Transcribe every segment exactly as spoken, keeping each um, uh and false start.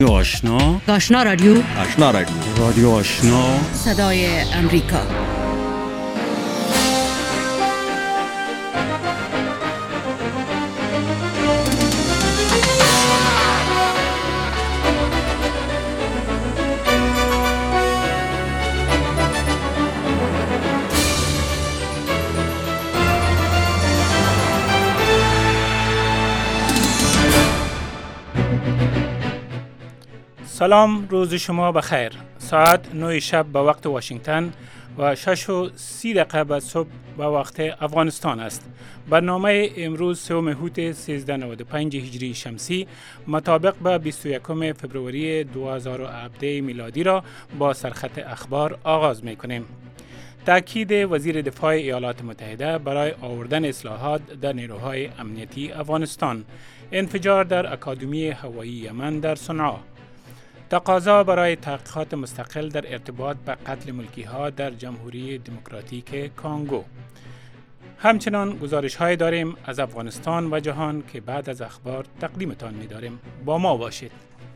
آشنا آشنا رادیو آشنا رادیو رادیو آشنا صدای امریکا. سلام، روز شما بخیر. ساعت نه شب به وقت واشنگتن و شش و سی دقیقه به صبح به وقت افغانستان است. برنامه امروز سوم هوت سیزده نود و پنج هجری شمسی مطابق به بیست و یکم فبروری دو هزار و هفده میلادی را با سرخط اخبار آغاز می کنیم. تأکید وزیر دفاع ایالات متحده برای آوردن اصلاحات در نیروهای امنیتی افغانستان، انفجار در اکادمی هوایی یمن در صنعا، تقاضا برای تحقیقات مستقل در ارتباط به قتل ملکی‌ها در جمهوری دموکراتیک کانگو. همچنان گزارش های داریم از افغانستان و جهان که بعد از اخبار تقدیمتان می داریم. با ما باشید.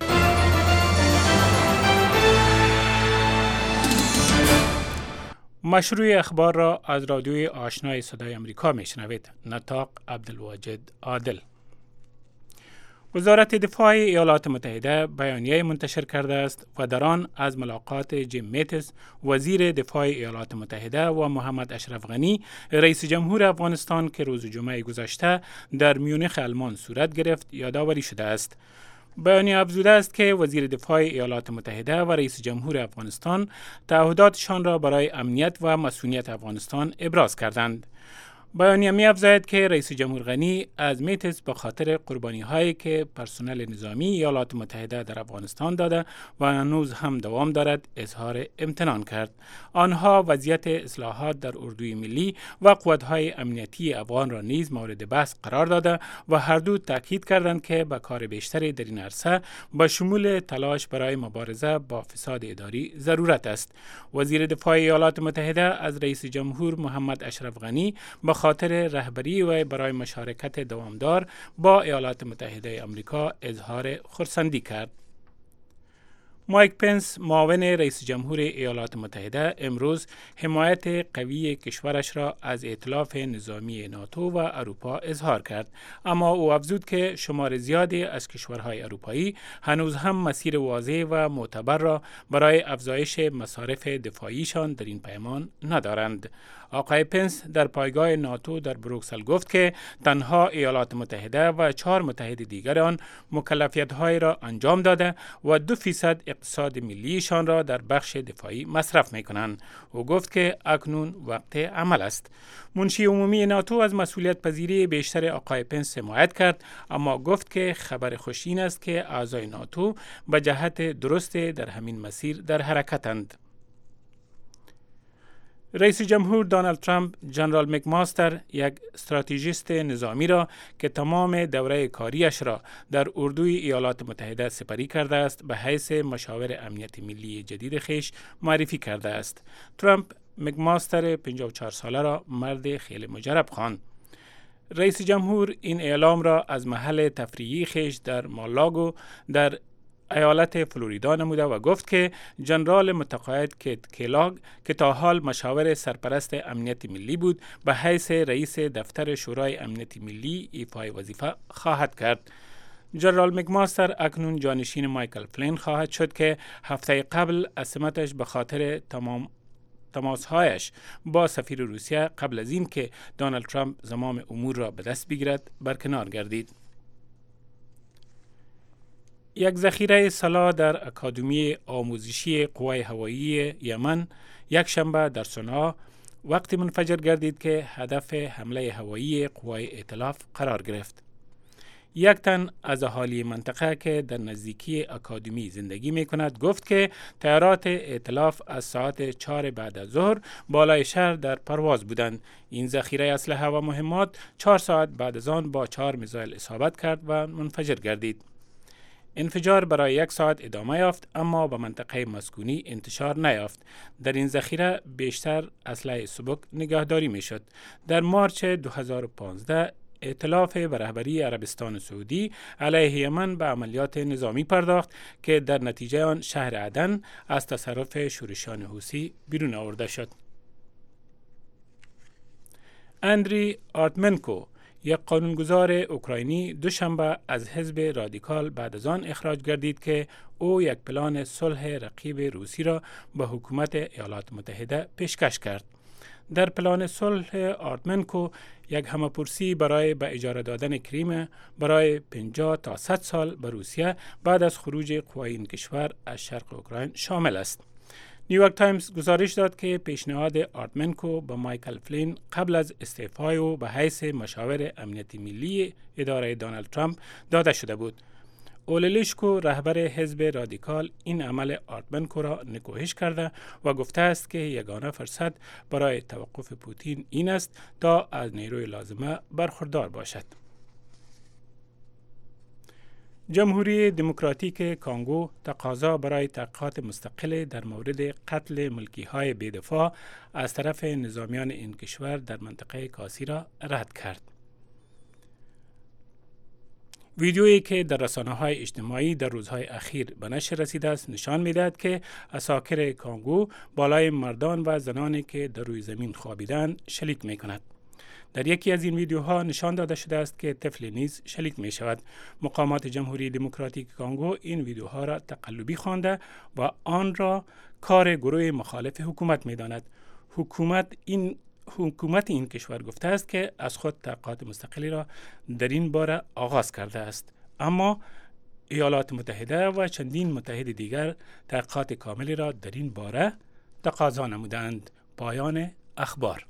مشروع اخبار را از رادیوی آشنای صدای امریکا می شنوید. نطاق عبدالواجد عادل. وزارت دفاع ایالات متحده بیانیه منتشر کرده است و در آن از ملاقات جیم میتس وزیر دفاع ایالات متحده و محمد اشرف غنی رئیس جمهور افغانستان که روز جمعه گذشته در میونخ آلمان صورت گرفت یادآوری شده است. بیانیه افزوده است که وزیر دفاع ایالات متحده و رئیس جمهور افغانستان تعهداتشان را برای امنیت و مسئولیت افغانستان ابراز کردند. بیانیه می افزاید که رئیس جمهور غنی از میتس به خاطر قربانی هایی که پرسنل نظامی ایالات متحده در افغانستان داده و هنوز هم دوام دارد اظهار امتنان کرد. آنها وضعیت اصلاحات در اردوی ملی و قوت‌های امنیتی افغان را نیز مورد بحث قرار داده و هر دو تاکید کردند که به کار بیشتری در این عرصه با شمول تلاش برای مبارزه با فساد اداری ضرورت است. وزیر دفاع ایالات متحده از رئیس جمهور محمد اشرف غنی به خاطر رهبری و برای مشارکت دوامدار با ایالات متحده آمریکا اظهار خرسندی کرد. مایک پنس معاون رئیس جمهور ایالات متحده امروز حمایت قوی کشورش را از ائتلاف نظامی ناتو و اروپا اظهار کرد، اما او افزود که شمار زیادی از کشورهای اروپایی هنوز هم مسیر واضح و معتبر را برای افزایش مصارف دفاعیشان در این پیمان ندارند. آقای پنس در پایگاه ناتو در بروکسل گفت که تنها ایالات متحده و چهار متحد دیگر آن مکلفیت‌های را انجام داده و دو فیصد اقتصاد ملیشان را در بخش دفاعی مصرف می‌کنند. او گفت که اکنون وقت عمل است. منشی عمومی ناتو از مسئولیت پذیری بیشتر آقای پنس حمایت کرد، اما گفت که خبر خوش این است که اعضای ناتو به جهت درست در همین مسیر در حرکتند. رئیس جمهور دونالد ترامپ جنرال مکماستر، یک استراتژیست نظامی را که تمام دوره کاریش را در اردوی ایالات متحده سپری کرده است به حیث مشاور امنیت ملی جدید خیش معرفی کرده است. ترامپ مکماستر پنجاه و چهار ساله را مرد خیلی مجرب خواند. رئیس جمهور این اعلام را از محل تفریحی خیش در مالاگو در ایالت فلوریدا نموده و گفت که جنرال متقاعد کیت کلاگ که تا حال مشاور سرپرست امنیت ملی بود به حیث رئیس دفتر شورای امنیت ملی ایفای وظیفه خواهد کرد. جنرال مکماستر اکنون جانشین مایکل فلین خواهد شد که هفته قبل از سمتش به خاطر تمام تماسهایش با سفیر روسیه قبل از این که دونالد ترامپ زمام امور را به دست بگیرد برکنار گردید. یک ذخیره سلاح در اکادمی آموزشی قوای هوایی یمن یک شنبه در صنعا وقتی منفجر گردید که هدف حمله هوایی قوای ائتلاف قرار گرفت. یک تن از اهالی منطقه که در نزدیکی اکادمی زندگی می کند گفت که طیارات ائتلاف از ساعت چهار بعد از ظهر بالای شهر در پرواز بودند. این ذخیره اسلحه و مهمات چهار ساعت بعد از آن با چهار میزایل اصابت کرد و منفجر گردید. انفجار برای یک ساعت ادامه یافت اما به منطقه مسکونی انتشار نیافت. در این ذخیره بیشتر اسلحه سبک نگهداری می شد. در مارچ دو هزار و پانزده ائتلاف به رهبری عربستان سعودی علیه یمن به عملیات نظامی پرداخت که در نتیجه آن شهر عدن از تصرف شورشیان حوثی بیرون آورده شد. اندری آرتمنکو، یک قانونگذار اوکراینی، دوشنبه از حزب رادیکال بعد از آن اخراج گردید که او یک پلان صلح رقیب روسی را به حکومت ایالات متحده پیشکش کرد. در پلان صلح آرتمنکو یک همه‌پرسی برای به اجاره دادن کریم برای پنجاه تا صد سال به روسیه بعد از خروج قوای این کشور از شرق اوکراین شامل است. نیویورک تایمز گزارش داد که پیشنهاد آرتمنکو به مایکل فلین قبل از استعفای او به حیث مشاور امنیت ملی اداره دونالد ترامپ داده شده بود. اوللیشکو، رهبر حزب رادیکال، این عمل آرتمنکو را نکوهش کرده و گفته است که یگانه فرصت برای توقف پوتین این است تا از نیروی لازمه برخوردار باشد. جمهوری دموکراتیک کانگو تقاضا برای تحقیقات مستقل در مورد قتل ملکی‌های بی‌دفاع از طرف نظامیان این کشور در منطقه کاسی را رد کرد. ویدیویی که در رسانه‌های اجتماعی در روزهای اخیر به نشر رسیده است نشان می‌دهد که عساکر کانگو بالای مردان و زنانی که در روی زمین خوابیدند شلیک می‌کند. در یکی از این ویدیوها نشان داده شده است که طفل نیز شلیک می شود. مقامات جمهوری دموکراتیک کانگو این ویدیوها را تقلبی خوانده و آن را کار گروه مخالف حکومت می داند. حکومت این حکومت این کشور گفته است که از خود تحقیقات مستقلی را در این باره آغاز کرده است، اما ایالات متحده و چندین متحد دیگر تحقیقات کاملی را در این باره تقاضا نمودند. پایان اخبار.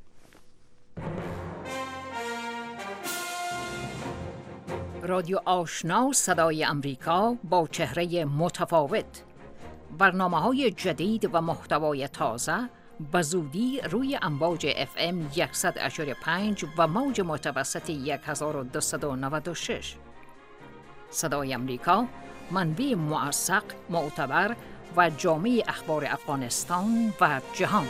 رادیو آشنا صدای امریکا با چهره متفاوت، برنامه‌های جدید و محتوای تازه به زودی روی امواج اف ام صد و پنج و موج متوسط هزار و دویست و نود و شش. صدای امریکا، منبع موثق، معتبر و جامع اخبار افغانستان و جهان.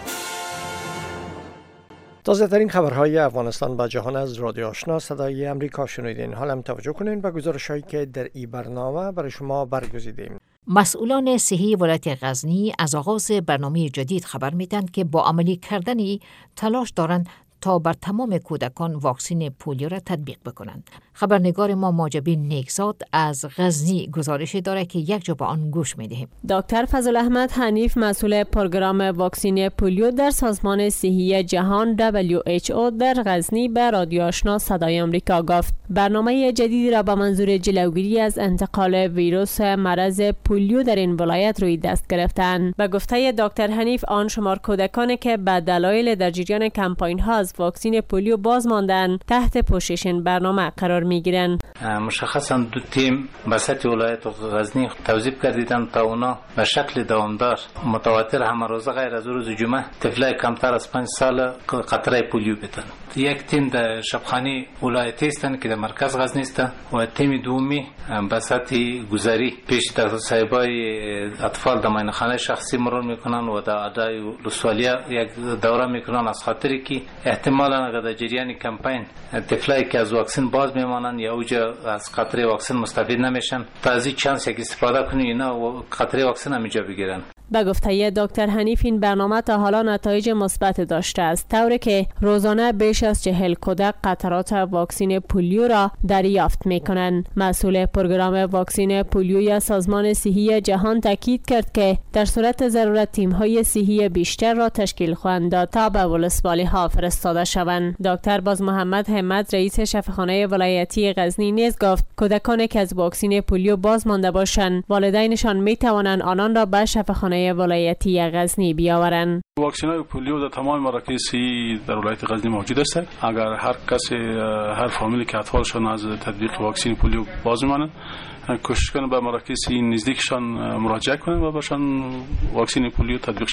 تازه ترین خبرهای افغانستان و جهان از رادیو آشنا صدای امریکا شنیدین. حالا هم توجه کنین به گزارش‌هایی که در این برنامه برای شما برگزیدیم. مسئولان صحی ولایت غزنی از آغاز برنامه جدید خبر میدن که با عملی کردنی تلاش دارند تا بر تمام کودکان واکسن پولیو را تطبیق بکنند. خبرنگار ما ماجبین نیکزاد از غزنی گزارش داره که یک جا به آن گوش میدهیم. دکتر فضل احمد حنیف، مسئول پروگرام واکسن پولیو در سازمان صحی جهان دبلیو اچ او در غزنی به رادیو آشنا صدای آمریکا گفت برنامه جدیدی را به منظور جلوگیری از انتقال ویروس مرض پولیو در این ولایت روی دست گرفتند. به گفته دکتر حنیف، آن شمار کودکانی که به دلایل در جریان کمپاین ها از واکسن پولیو باز ماندن تحت پوشش این برنامه قرار میگیرن. مشخصا دو تیم به سطح ولایت غزنی توزیع کردیدن تا اونا به شکل دوامدار متواتر همه روزه غیر از روز جمعه طفلای کمتر از پنج سال قطره پولیو بدن. یک تیم در شبخانه ولایتی هستند که در مرکز غزنی است و تیم دومی به سطح گذری پیش در صاحبای اطفال در ماینخانه شخصی مرور میکنن و در ادای ولسوالی یک دوره میکنن از خاطری که احتمالاً اگر در جریان کمپین طفلایی که از واکسن باز میمانند یا اوجا از قطره واکسن مستفید نمیشن تا از این چانس یک استفاده کنن اینا و قطره واکسن هم اینجا بگیرن. به گفته دکتر حنیف این برنامه تا حالا نتایج مثبت داشته است، طوری که روزانه بیش از چهل کودک قطرات واکسن پولیو را دریافت میکنند. مسئول پروگرام واکسن پولیوی سازمان صحی جهان تاکید کرد که در صورت ضرورت تیم‌های صحی بیشتر را تشکیل خواهند داد تا به ولسوالی‌ها فرستاده شوند. دکتر باز محمد همت، رئیس شفاخانه ولایتی غزنی نیز گفت کودکانی که از واکسن پولیو باز مانده باشند والدینشان میتوانند آنان را به شفاخانه ولایتی غزنی بیاورند. واکسن پولیو در تمام مراکز صحی در ولایت غزنی موجود است. اگر هر کسی هر فامیلی که اطفالشان از تطبیق واکسن پولیو باز میمانند کوشش کنند به مراکز صحی نزدیکشان مراجعه کنند و برشان واکسن پولیو تطبیق شود.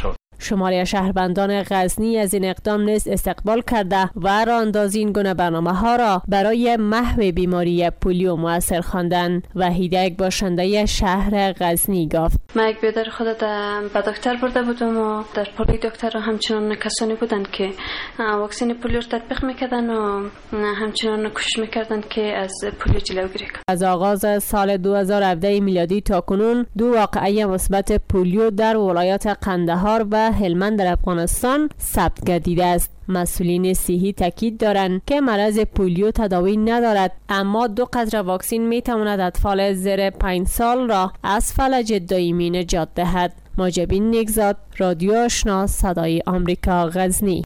شماری شهروندان غزنی از این اقدام نیز استقبال کرده و راهاندازی این گونه برنامه ها را برای محو بیماری پولیو مؤثر خواندند. وحیده یک باشنده شهر غزنی گفت: ما یک بیادر خود به دکتر برده بودم و در پالی دکتر همچنان کسانی بودند که واکسن پولیو را تطبیق میکردن و همچنان کوشش میکردن که از پولیو جلوگیری کنند. از آغاز سال دو هزار و هفده میلادی تا کنون دو واقعه مثبت پولیو در ولایات قندهار و هلمند در افغانستان ثبت گردیده است. مسئولین صحی تاکید دارند که مرض پولیو تداوی ندارد، اما دو قطره واکسن می تواند اطفال زیر پنج سال را از فلج دائمی نجات دهد. ماجبین نیکزاد، رادیو آشنا، صدای آمریکا، غزنی.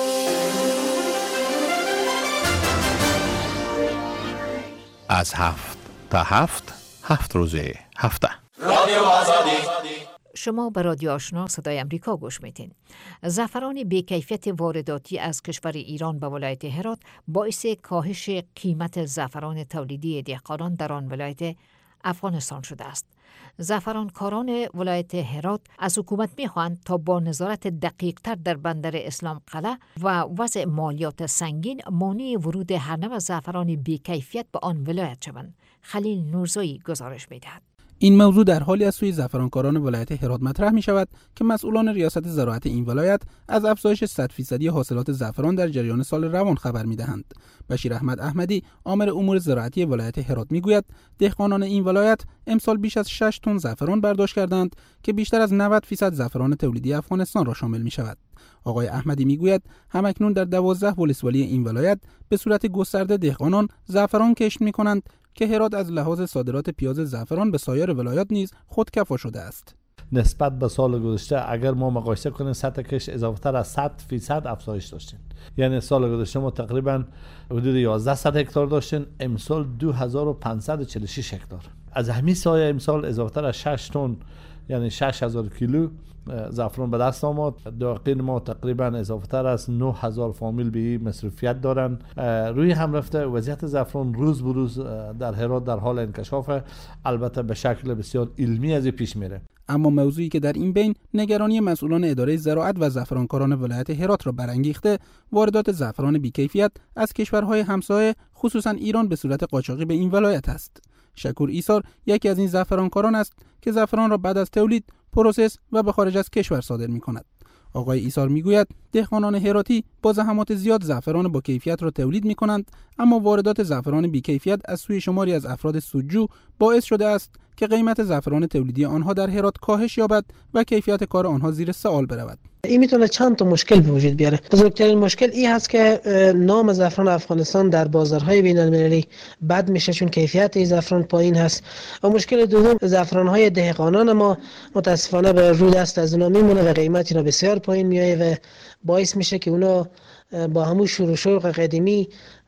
از هفت تا هفت هفت روزه هفته رادیو آزادی. شما به رادیو آشنا صدای امریکا گوش میتین. زعفران بی‌کیفیت وارداتی از کشور ایران به ولایت هرات باعث کاهش قیمت زعفران تولیدی دهقانان در آن ولایت افغانستان شده است. زعفرانکاران ولایت هرات از حکومت میخواهند تا با نظارت دقیق تر در بندر اسلام قلعه و وضع مالیات سنگین مانع ورود هر نوع زعفران بی‌کیفیت به آن ولایت شوند. خلیل نورزایی گزارش میدهد. این موضوع در حالی از سوی زعفرانکاران ولایت هرات مطرح می شود که مسئولان ریاست زراعت این ولایت از افزایش صد فیصدی حاصلات زعفران در جریان سال روان خبر می دهند. بشیر احمد احمدی، آمر امور زراعتی ولایت هرات می گوید دهقانان این ولایت امسال بیش از شش تن زعفران برداشت کردند که بیشتر از نود درصد زعفران تولیدی افغانستان را شامل می شود. آقای احمدی می گوید همکنون در دوازده ولسوالی این ولایت به صورت گسترده دهقانان زعفران کشت می کنند که هرات از لحاظ صادرات پیاز زعفران به سایر ولایات نیز خودکفا شده است. نسبت به سال گذشته اگر ما مقایسه کنیم سطح کشت اضافه تر از صد فیصد افزایش داشتیم. یعنی سال گذشته ما تقریبا حدود یازده هکتار داشتیم، امسال دو هزار و پانصد و چهل و شش هکتار. از همین سایه امسال اضافه تر از شش تن یعنی شش هزار کیلو زعفران به دست آمد. دقیقاً ما تقریبا اضافه تر از نه هزار فامیل به مصرفیت دارن. روی هم رفته وضعیت زعفران روز به روز در هرات در حال انکشاف، البته به شکل بسیار علمی از پیش میره. اما موضوعی که در این بین نگرانی مسئولان اداره زراعت و زعفرانکاران ولایت هرات را برانگیخته، واردات زعفران بی‌کیفیت از کشورهای همسایه خصوصا ایران به صورت قاچاقی به این ولایت است. شکور ایسار یکی از این زعفرانکاران است که زعفران را بعد از تولید پروسس و به خارج از کشور صادر می کند. آقای ایسار می گوید دهقانان هراتی با زحمات زیاد زعفران با کیفیت را تولید می کنند، اما واردات زعفران بی کیفیت از سوی شماری از افراد سودجو باعث شده است که قیمت زعفران تولیدی آنها در هرات کاهش یابد و کیفیت کار آنها زیر سوال برود. این میتونه چند تا مشکل به وجود بیاره. بزرگترین مشکل این هست که نام زعفران افغانستان در بازارهای بین‌المللی بد میشه چون کیفیت این زعفران پایین هست. و مشکل دوم زعفران‌های دهقانان ما متاسفانه به رو دست از اونا میمونه و قیمت اینا بسیار پایین میایه و باعث میشه که اونا با همون شروع شوق قدیمی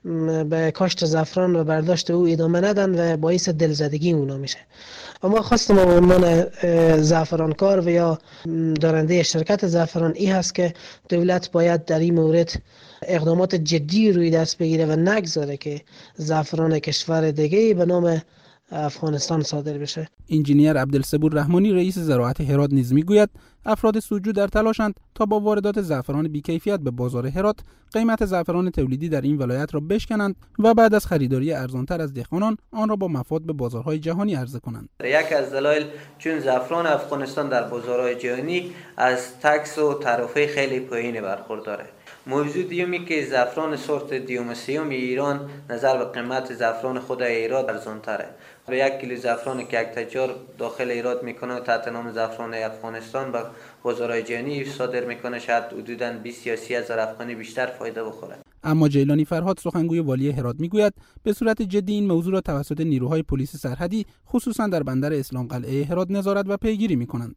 به کاشت زعفران و برداشت او ادامه ندن و باعث دلزدگی اونا میشه. و ما خواستم به عنوان زعفرانکار و یا دارنده شرکت زعفران این هست که دولت باید در این مورد اقدامات جدی روی دست بگیره و نگذاره که زعفران کشور دیگه به نام افغانستان صادر بشه. انجینیر عبدالصبور رحمانی رئیس زراعت هرات نیز میگوید افراد سودجو در تلاشند تا با واردات زعفران بی‌کیفیت به بازار هرات قیمت زعفران تولیدی در این ولایت را بشکنند و بعد از خریداری ارزانتر از دهقانان آن را با مفاد به بازارهای جهانی عرضه کنند. یک از دلایل چون زعفران افغانستان در بازارهای جهانی از تکس و تعرفه خیلی پایینی برخورداره. موضوع دیومی که زعفران سورت دیوم سیوم ایران نظر به قیمت زعفران خود ایران ارزان‌تره. به یک کیلو زعفران که یک تجار داخل ایران میکنه تحت نام زعفران افغانستان به بازارهای جهانی صادر میکنه شاید حدوداً بیست یا سی هزار افغانی بیشتر فایده بخوره. اما جیلانی فرهاد سخنگوی والی هرات میگوید به صورت جدی این موضوع را توسط نیروهای پلیس سرحدی خصوصا در بندر اسلام قلعه هرات نظارت و پیگیری میکنند.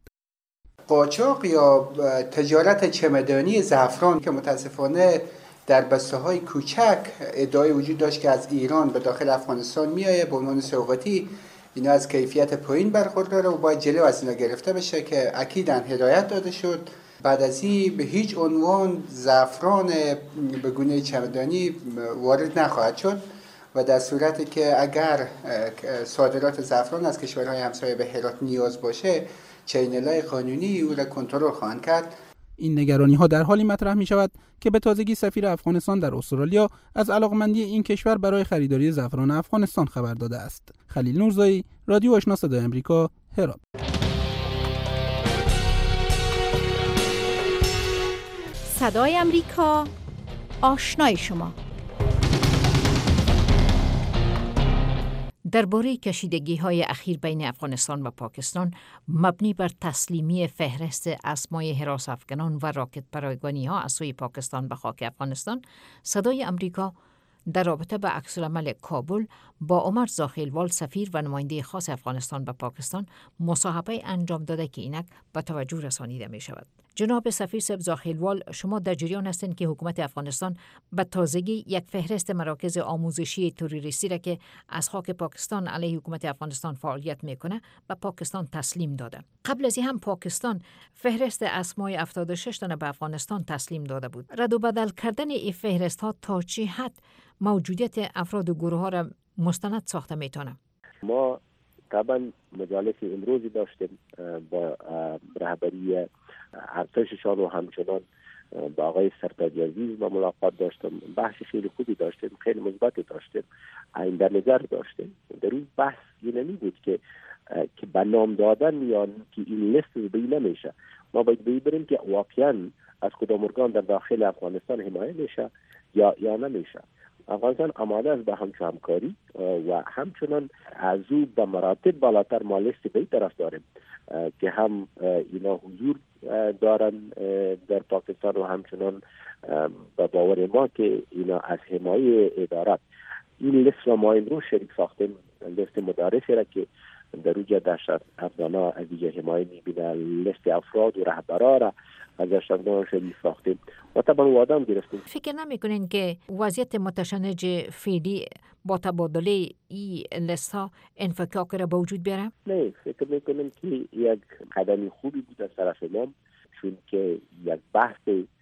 قاچاق یا تجارت چمدانی زعفران که متاسفانه در بسته‌های کوچک ادعای وجود داشت که از ایران به داخل افغانستان میآید به عنوان سوغاتی، اینا از کیفیت پایین برخورداره و باید جلو از اینا گرفته بشه که اکیداً هدایت داده شد. بعد از این به هیچ عنوان زعفران به گونه چمدانی وارد نخواهد شد و در صورتی که اگر صادرات زعفران از کشورهای همسایه به هرات نیاز باشه چینل‌های قانونی او را کنترل خواهند کرد. این نگرانی ها در حالی مطرح می شود که به تازگی سفیر افغانستان در استرالیا از علاقمندی این کشور برای خریداری زعفران افغانستان خبر داده است. خلیل نورزایی، رادیو آشنا صدای آمریکا، هرات. صدای آمریکا، آشنای شما. درباره کشیدگی‌های اخیر بین افغانستان و پاکستان مبنی بر تسلیمی فهرست اسمای حراس افغانان و راکت پرایگانی‌ها از سوی پاکستان به خاک افغانستان، صدای آمریکا در رابطه با عکس‌العمل کابل با عمر زاخیلوال سفیر و نماینده خاص افغانستان به پاکستان مصاحبه انجام داده که اینک به توجه رسانیده می شود. جناب سفیر صاحب زاخیلوال، شما در جریان هستند که حکومت افغانستان به تازگی یک فهرست مراکز آموزشی تروریستی را که از خاک پاکستان علیه حکومت افغانستان فعالیت میکنه به پاکستان تسلیم داده. قبل از این هم پاکستان فهرست اسمای هفتاد و شش تن به افغانستان تسلیم داده بود. رد و بدل کردن این فهرست ها تا چه حد موجودیت افراد و گروه ها را مستند ساخته میتونه؟ ما طبعا مجالس امروزی داشتیم با رهبری ارتششان و همچنان با آقای سرتاج عزیز با ملاقات داشتم. بحث خیلی خوبی داشتیم، خیلی مثبت داشتیم، آینده نظر داشتیم. در اون بحث این نمی بود که که به نام دادن یا که این لیست بی نمیشه. ما باید ببینیم که واقعا از کدام ارگان در داخل افغانستان حمایت میشه یا یا نمیشه. افغانستان آماده است به همچون همکاری و همچنان از او به مراتب بالاتر ما لیست به طرف داریم که هم اینا حضور دارن در پاکستان و همچنان به باور ما که اینا از حمایت ادارات این لیست را ما امروز شریک ساختیم. لیست مدارسی را که در اوجه داشت افغانا از دیگه حمایت میبینه، لیست افراد و رهبرا را از اشتغال شریک ساختیم و طبعا وعده هم گرفتیم. فکر نمیکنین که وضعیت متشنج فعلی با تبادله این لیست ها انفکاک را به وجود بیاره؟ نه، فکر میکنم که یک قدم خوبی بود از طرف ما، چون که یک بحث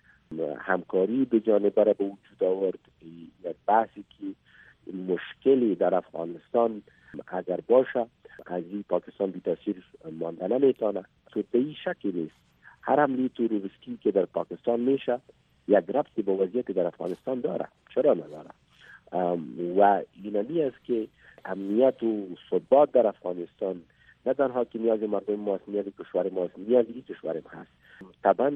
همکاری به جانبه را به وجود آورد. یک بحثی که مشکلی در افغانستان اگر باشه از این پاکستان بی تاثیر مانده نمیتونه. تو به این شکلی نیست هر حمله تروریستی که در پاکستان میشه یک ربطی با وضعیت در افغانستان داره. چرا نداره؟ و اینمی است که امنیت و ثبات در افغانستان نه تنها که نیاز مردم ماست، نیاز کشور ماست، نیاز این کشور ما هست. طبعا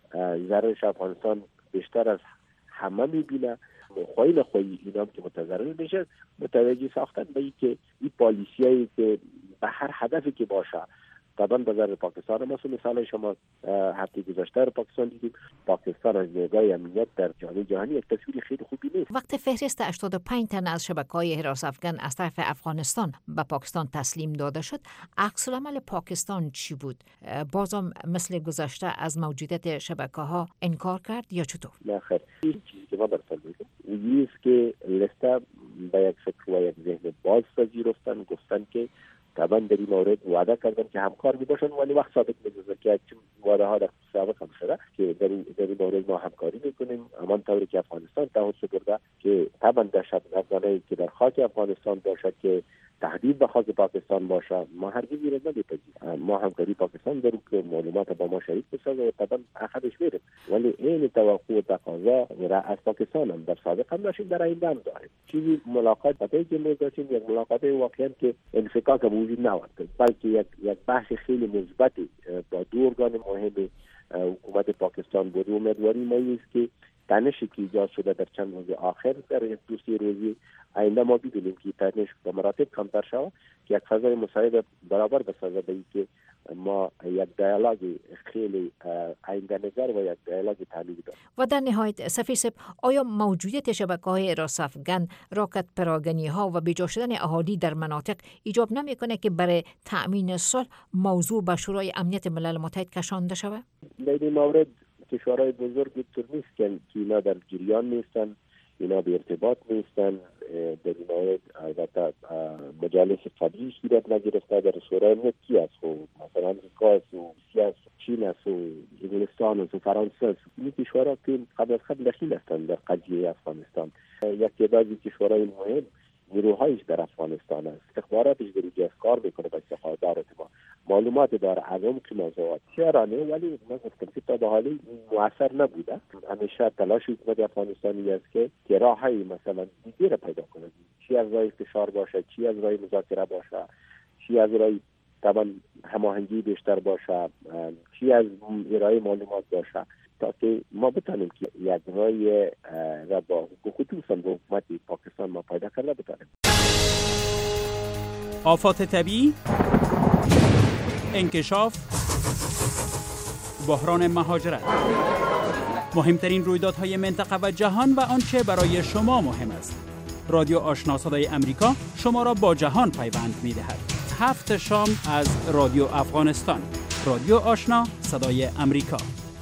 ضررش افغانستان بیشتر از همه میبینه. خواهی نخواهی اینا که متضرر میشه متوجه ساختن به این که این پالیسیایی که به هر هدفی که باشه طبعا به ضرر پاکستان ما. مثال شما هفته گذشته پاکستان دیدیم، پاکستان از نگاه امنیت در جامعه جهانی یک تصویر خیلی خوبی نیست. وقت فهرست هشتاد و پنج تن از شبکه‌های حراس افغان از طرف افغانستان به پاکستان تسلیم داده شد، عکس‌العمل پاکستان چی بود؟ بازم مثل گذشته از موجودیت شبکه‌ها انکار کرد یا چطور؟ نه خیر، این چیزی که ما برسل میگم این است که لیست به یک فکر و یک ذهن باز پذیرفتن، گفتن که طبعا در این مورد وعده کردن که همکار می باشن، ولی وقت ثابت می‌شه که چون وعده ها در سابق هم شده که در این در این مورد ما همکاری میکنیم، همان طوری که افغانستان تعهد برده که طبعا دهشت‌گردانه‌ای که در خاک افغانستان باشد که تهدید به خاک پاکستان باشه ما هرگز این را نمی‌پذیریم. ما همکاری پاکستان داریم که معلومات با ما شریک بسازه و طبعا آخرش میریم، ولی این توقع و تقاضا را از پاکستان هم در سابق هم داشتیم، در آینده هم داریم. چیزی ملاقات باید که ما داشتیم یک ملاقات واقعا که انفکاک به وجود نیامد، بلکه یک یک بحث خیلی مثبت با دو ارگان مهم حکومت پاکستان بود. امیدواری ما است که تنشی که ایجاد شده در چند روز آخر در یک دو سه روزی آینده ما ببینیم که تنش به مراتب کمتر شود، که یک فضای مساعد برابر بسازه به اینکه ما یک دیالوگ خیلی آینده نظر و یک دیالوگ تعلیمی داریم. و در نهایت سفیر صاحب، آیا موجودیت شبکه‌های حراس افغان، راکت پراگنی‌ها و بیجا شدن اهالی در مناطق ایجاب نمی‌کنه که برای تأمین صلح موضوع به شورای امنیت ملل متحد کشانده شود؟ در این مورد کشورهای بزرگ طور نیست که اینا در جریان نیستن، اینا به ارتباط نیستن. در این مورد البته مجالس قبلی صورت نگرفته. در شورای امنیت کی است؟ مثلا امریکا است و روسیه است، چین است و انگلستان است و فرانسه است. این کشورها که قبل از قبل دخیل هستند در قضیه افغانستان. یک تعدادی کشورهای مهم نیروهایش در افغانستان است، استخباراتش در اینجا کار میکنه با استخبارات ما. معلومات داره از عمق موضوعات شعرانه، ولی من گفتم که تا به حالی موثر نبوده. همیشه تلاش حکومت افغانستانی است که که راهی مثلا دیگه را پیدا کنه، چی از راه فشار باشه، چی از راه مذاکره باشه، چی از راه طبعا هماهنگی بیشتر باشه، چی از ارائه معلومات باشه، تا که ما بتونیم که یک راه را با خصوصا با حکومت پاکستان ما پیدا کرده بتونیم. آفات طبیعی، انکشاف، بحران مهاجرت، مهمترین رویدادهای منطقه و جهان و آنچه برای شما مهم است. رادیو آشنا صدای امریکا شما را با جهان پیوند می‌دهد. هفت شام از رادیو افغانستان. رادیو آشنا صدای امریکا.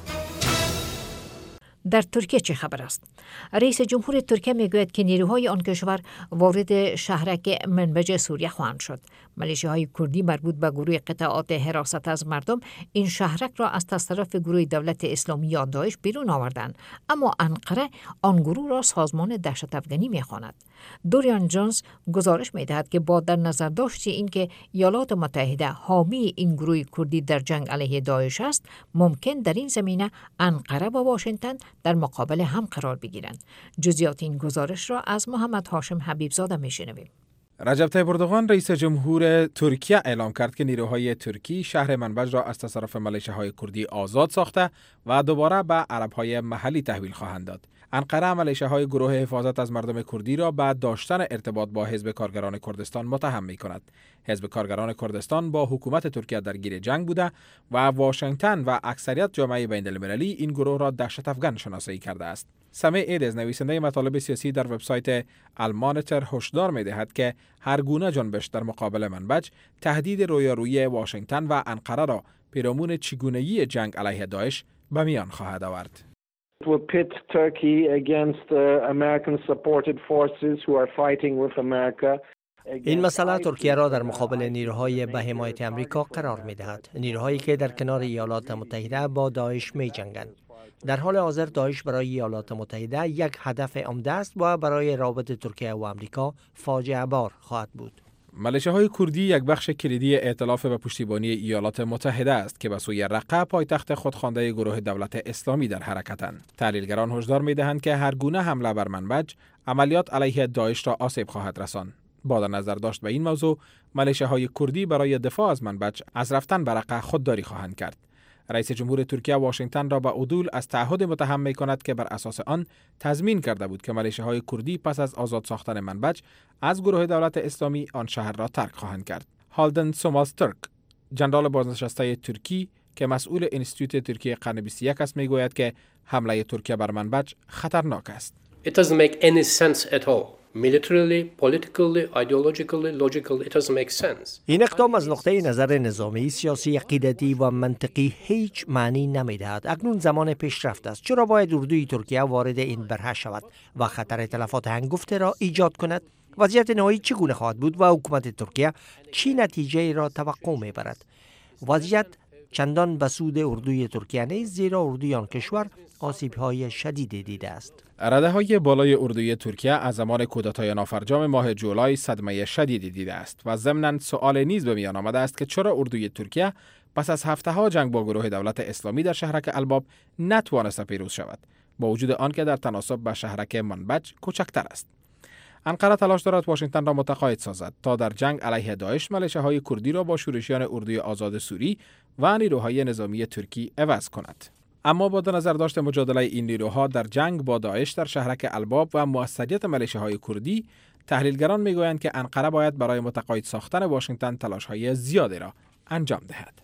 در ترکیه چه خبر است؟ رئیس جمهور ترکیه میگوید که نیروهای آن کشور وارد شهرک منبج سوریه خواهند شد. ملیشه‌های کردی مربوط به گروه قطعات حراست از مردم این شهرک را از تصرف گروه دولت اسلامی یا داعش بیرون آوردند، اما انقره آن گروه را سازمان دهشت افغانی می‌خواند. دوریان جونز گزارش می‌دهد که با در نظر داشت اینکه ایالات متحده حامی این گروه کردی در جنگ علیه داعش است، ممکن در این زمینه انقره و واشنگتن در مقابل هم قرار بگیرند. جزئیات این گزارش را از محمد هاشم حبیبزاده میشنویم. رجب طیب اردوغان رئیس جمهور ترکیه اعلام کرد که نیروهای ترکی شهر منبج را از تصرف ملیشه‌های کردی آزاد ساخته و دوباره به عرب‌های محلی تحویل خواهند داد. انقره ملیشه‌های گروه حفاظت از مردم کردی را به داشتن ارتباط با حزب کارگران کردستان متهم می‌کند. حزب کارگران کردستان با حکومت ترکیه درگیر جنگ بوده و واشنگتن و اکثریت جامعه بین‌المللی این گروه را دهشت افغان شناسایی کرده است. سمیع ایدز نویسنده مطالب سیاسی در وبسایت المانیتر هشدار می‌دهد که هر گونه جنبش در مقابل منبج تهدید رویارویی واشنگتن و انقره را پیرامون چگونگی جنگ علیه داعش به میان خواهد آورد. It will pit Turkey against uh, American-supported forces who are fighting with America. این مسئله ترکیه را در مقابل نیروهای به حمایت امریکا قرار می‌دهد. نیروهایی که در کنار ایالات متحده با داعش می‌جنگند. در حال حاضر داعش برای ایالات متحده یک هدف عمده است و برای روابط ترکیه و امریکا فاجعه بار خواهد بود. ملیشه‌های کردی یک بخش کلیدی ائتلاف به پشتیبانی ایالات متحده است که به سوی رقه پایتخت خودخوانده گروه دولت اسلامی در حرکتند. تحلیلگران هشدار می‌دهند که هر گونه حمله بر منبج عملیات علیه داعش را آسیب خواهد رساند. با در نظر داشت به این موضوع، ملیشه‌های کردی برای دفاع از منبج از رفتن به رقه خودداری خواهند کرد. رئیس جمهور ترکیه واشنگتن را به عدول از تعهد متهم می‌کند که بر اساس آن تضمین کرده بود که ملیشه‌های کردی پس از آزاد ساختن منبج از گروه دولت اسلامی آن شهر را ترک خواهند کرد. هالدن سومالسترک، جنرال بازنشسته ترکی که مسئول انستیتوت ترکیه قرن بیست و یک است، میگوید که حمله ترکیه بر منبج خطرناک است. It doesn't make any sense at all. Militarily, politically, ideologically, logically, it doesn't make sense. این اقدام از نقطه نظر نظامی، سیاسی، عقیدتی و منطقی هیچ معنی نمی‌دهد. اکنون زمان پیشرفت است. چرا باید اردوی ترکیه وارد این برهه شود و خطر تلفات هنگفته را ایجاد کند؟ وضعیت نهایی چگونه خواهد بود و حکومت ترکیه چی نتیجه را توقع می‌برد؟ وضعیت چندان به سود اردوی ترکیه نیست، زیرا اردوی آن کشور آسیب‌های شدیدی دیده است. رده‌های بالای اردوی ترکیه از زمان کودتای نافرجام ماه جولای صدمه شدیدی دیده است و ضمناً سؤال نیز به میان آمده است که چرا اردوی ترکیه پس از هفته‌ها جنگ با گروه دولت اسلامی در شهرک الباب نتوانست پیروز شود، با وجود آنکه در تناسب با شهرک منبج کوچکتر است. انقره تلاش دارد واشنگتن را متقاعد سازد تا در جنگ علیه داعش ملیشه‌های کردی را با شورشیان اردوی آزاد سوری و نیروهای نظامی ترکی عوض کند. اما با در نظر داشت مجادله این نیروها در جنگ با داعش در شهرک الباب و موثریت ملیشه‌های کردی، تحلیلگران میگویند که انقره باید برای متقاعد ساختن واشنگتن تلاش‌های زیادی را انجام دهد.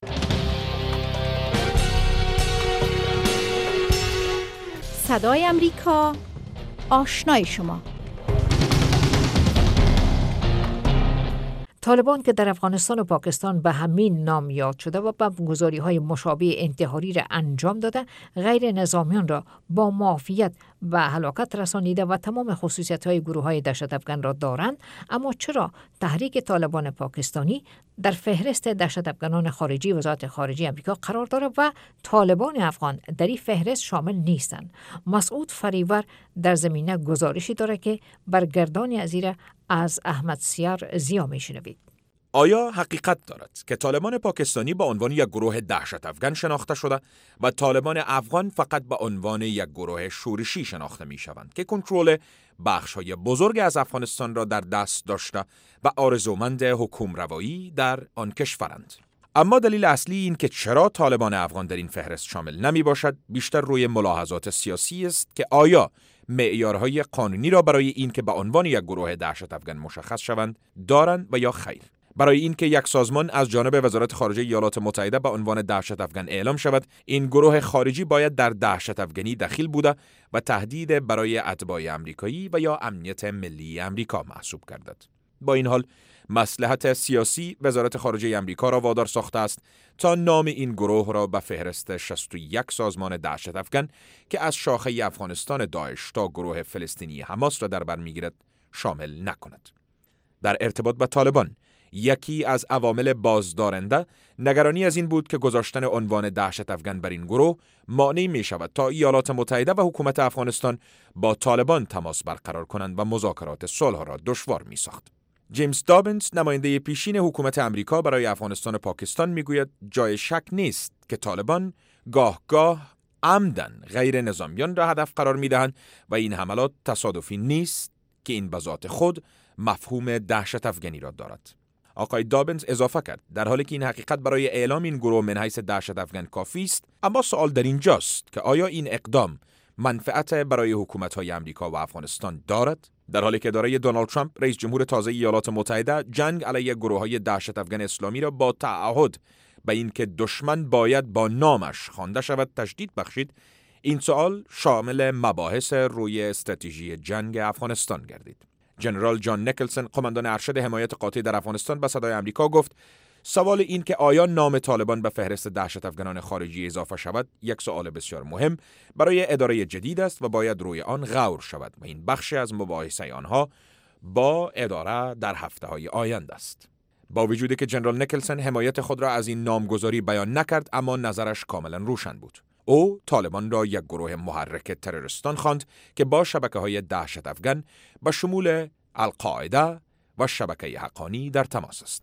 صدای امریکا، آشنای شما. طالبان که در افغانستان و پاکستان به همین نام یاد شده و به گزاری‌های مشابه انتحاری را انجام داده، غیر نظامیان را با معافیت و هلاکت رسانیده و تمام خصوصیت‌های گروه‌های دهشت افغان را دارند، اما چرا تحریک طالبان پاکستانی در فهرست دهشت افغانان خارجی وزارت خارجه آمریکا قرار دارد و طالبان افغان در این فهرست شامل نیستند؟ مسعود فریور در زمینه گزارشی دارد که برگردانی از این از احمد سیار زیا میشنوید. آیا حقیقت دارد که طالبان پاکستانی با عنوان یک گروه دهشت افغان شناخته شده و طالبان افغان فقط با عنوان یک گروه شورشی شناخته می شوند که کنترل بخش‌های بزرگ از افغانستان را در دست داشته و آرزومند حکومت‌روایی در آن کشورند؟ اما دلیل اصلی این که چرا طالبان افغان در این فهرست شامل نمی باشد بیشتر روی ملاحظات سیاسی است که آیا معیارهای قانونی را برای این که به عنوان یک گروه دهشت افغان مشخص شوند دارند و یا خیر. برای این که یک سازمان از جانب وزارت خارجه ایالات متحده به عنوان دهشت افغان اعلام شود، این گروه خارجی باید در دهشت افغانی دخیل بوده و تهدید برای اتباع امریکایی و یا امنیت ملی امریکا محسوب گردد. با این حال مصلحت سیاسی وزارت خارجه امریکا را وادار ساخته است تا نام این گروه را به فهرست شصت و یک سازمان دهشت افغان که از شاخه افغانستان داعش تا گروه فلسطینی حماس را در بر میگیرد شامل نکند. در ارتباط با طالبان، یکی از عوامل بازدارنده نگرانی از این بود که گذاشتن عنوان دهشت افغان بر این گروه مانع می شود تا ایالات متحده و حکومت افغانستان با طالبان تماس برقرار کنند و مذاکرات صلح را دشوار می ساخت. جیمز دابنز، نماینده پیشین حکومت امریکا برای افغانستان و پاکستان، میگوید جای شک نیست که طالبان گاه گاه عمدن غیر نظامیان را هدف قرار میدهند و این حملات تصادفی نیست که این به ذات خود مفهوم دهشت افغانی را دارد. آقای دابنز اضافه کرد در حالی که این حقیقت برای اعلام این گروه من حیث دهشت افغان کافی است، اما سوال در اینجاست که آیا این اقدام منفعت برای حکومت‌های امریکا و افغانستان دارد؟ در حالی که اداره دونالد ترامپ، رئیس جمهور تازه ایالات متحده، جنگ علیه گروه‌های دهشت افغان اسلامی را با تعهد به اینکه دشمن باید با نامش خوانده شود تشدید بخشید، این سوال شامل مباحث روی استراتژی جنگ افغانستان گردید. جنرال جان نیکلسون، قماندان ارشد حمایت قاطع در افغانستان، به صدای آمریکا گفت سوال این که آیا نام طالبان به فهرست دهشت افغانان خارجی اضافه شود یک سوال بسیار مهم برای اداره جدید است و باید روی آن غور شود و این بخشی از مباحثه آنها با اداره در هفته‌های آینده است. با وجودی که جنرال نیکلسون حمایت خود را از این نامگذاری بیان نکرد، اما نظرش کاملا روشن بود. او طالبان را یک گروه محرک تروریستان خواند که با شبکه‌های دهشت افغان به شمول القاعده و شبکه حقانی در تماس است.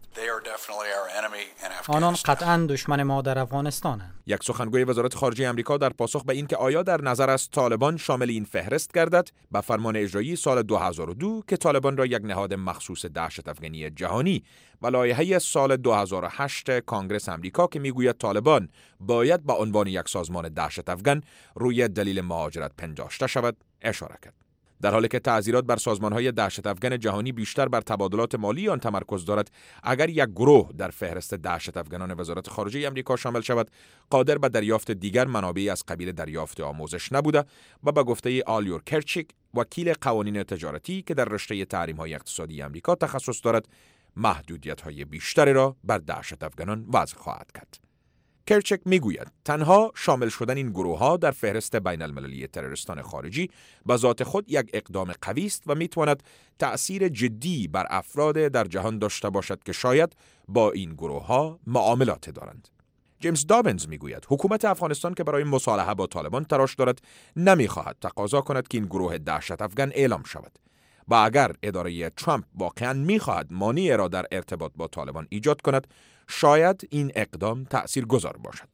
آنان قطعاً دشمن ما در افغانستانند. یک سخنگوی وزارت خارجه آمریکا در پاسخ به این که آیا در نظر است طالبان شامل این فهرست گردد، به فرمان اجرایی سال دو هزار و دو که طالبان را یک نهاد مخصوص دهشت افغانی جهانی و لایحه سال دو هزار و هشت کانگرس آمریکا که میگوید طالبان باید به عنوان یک سازمان دهشت افغان روی دلیل مهاجرت پنداشته شود، اشاره کرد. در حالی که تعزیرات بر سازمان‌های دهشت افغان جهانی بیشتر بر تبادلات مالی آن تمرکز دارد، اگر یک گروه در فهرست دهشت افغانان وزارت خارجه آمریکا شامل شود، قادر به دریافت دیگر منابعی از قبیل دریافت آموزش نبوده و به گفته آلیور کرچیک، وکیل قوانین تجارتی که در رشته تحریم‌های اقتصادی آمریکا تخصص دارد، محدودیت‌های بیشتری را بر دهشت افغانان وضع خواهد کرد. کرچک میگوید تنها شامل شدن این گروه‌ها در فهرست بین المللی تروریستان خارجی به ذات خود یک اقدام قوی است و میتواند تأثیر جدی بر افراد در جهان داشته باشد که شاید با این گروه‌ها معاملات دارند. جیمز دابنز میگوید حکومت افغانستان که برای مصالحه با طالبان تلاش دارد نمیخواهد تقاضا کند که این گروه دهشت افغان اعلام شود و اگر اداره ترامپ واقعاً میخواهد مانعی را در ارتباط با طالبان ایجاد کند، شاید این اقدام تأثیرگذار باشد.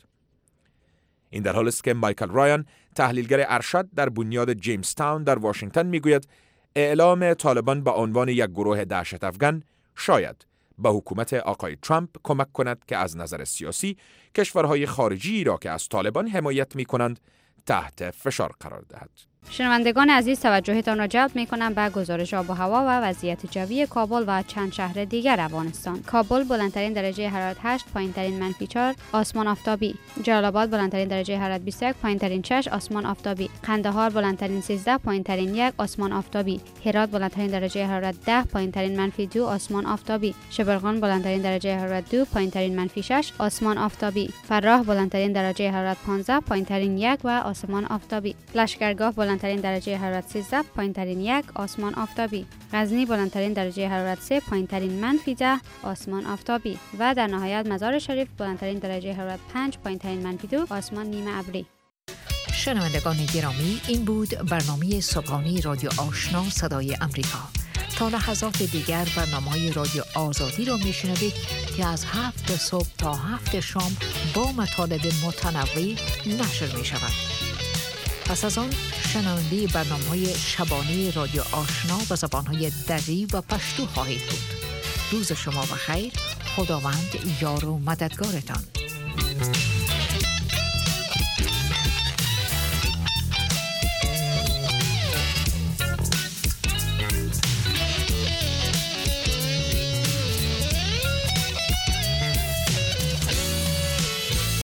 این در حالی است که مایکل رایان، تحلیلگر ارشد در بنیاد جیمز تاون در واشنگتن، میگوید اعلام طالبان به عنوان یک گروه دهشت افغان شاید به حکومت آقای ترامپ کمک کند که از نظر سیاسی کشورهای خارجی را که از طالبان حمایت می‌کنند تحت فشار قرار دهد. شنوندگان عزیز، توجهتان را جلب می‌کنم به گزارش آب و هوا و وضعیت جوی کابل و چند شهر دیگر افغانستان. کابل بلندترین درجه حرارت هشت، پایینترین منفی چهار، آسمان آفتابی. جلال آباد بلندترین درجه حرارت بیست و یک، پایینترین شش، آسمان آفتابی. قندهار بلندترین سیزده، پایینترین یک، آسمان آفتابی. هرات بلندترین درجه حرارت ده، پایینترین منفی دو، آسمان آفتابی. شبرغان بلندترین درجه حرارت دو، پایینترین منفی شش، آسمان آفتابی. فراه بلندترین درجه حرارت پانزده، پایینترین یک و آسمان آفتابی. لشکرگاه بلندترین درجه حرارت سیزده، پایینترین یک، آسمان آفتابی. غزنی بلندترین درجه حرارت سه، پایینترین منفی ده، آسمان آفتابی. و در نهایت مزار شریف بلندترین درجه حرارت پنج، پایینترین منفی دو، آسمان نیمه ابری. شنوندگان گرامی، این بود برنامه صبحانه رادیو آشنا صدای امریکا. تا لحظات دیگر برنامه‌های رادیو آزادی را میشنوید که از هفت صبح تا هفت شام با مطالب متنوع نشر می شود. پس از آن شنونده برنامه‌های شبانه رادیو آشنا و زبان‌های دری و پشتو خواهید بود. روز شما بخیر. خداوند یار و مددگارتان.